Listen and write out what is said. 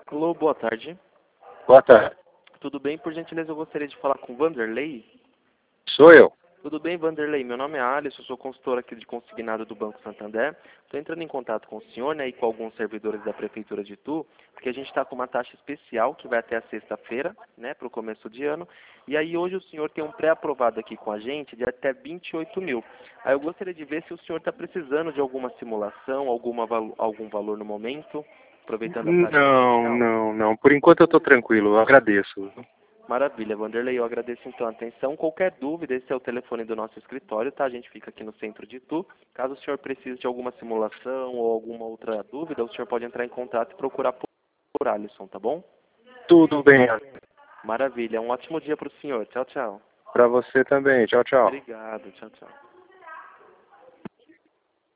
Alô, boa tarde. Boa tarde. Tudo bem? Por gentileza, eu gostaria de falar com o Vanderlei. Sou eu. Tudo bem, Vanderlei? Meu nome é Alisson, sou consultor aqui de consignado do Banco Santander. Estou entrando em contato com o senhor, né, e com alguns servidores da Prefeitura de Itu, porque a gente está com uma taxa especial que vai até a sexta-feira, né, para o começo de ano. E aí hoje o senhor tem um pré-aprovado aqui com a gente de até 28 mil. Aí eu gostaria de ver se o senhor está precisando de alguma simulação, algum valor no momento, aproveitando a taxa especial. Não. Por enquanto eu estou tranquilo, eu agradeço. Maravilha, Vanderlei, eu agradeço então a atenção. Qualquer dúvida, esse é o telefone do nosso escritório, tá? A gente fica aqui no centro de Itu. Caso o senhor precise de alguma simulação ou alguma outra dúvida, o senhor pode entrar em contato e procurar por Alisson, tá bom? Tudo bem. Maravilha, um ótimo dia para o senhor. Tchau, tchau. Para você também. Tchau, tchau. Obrigado, tchau, tchau.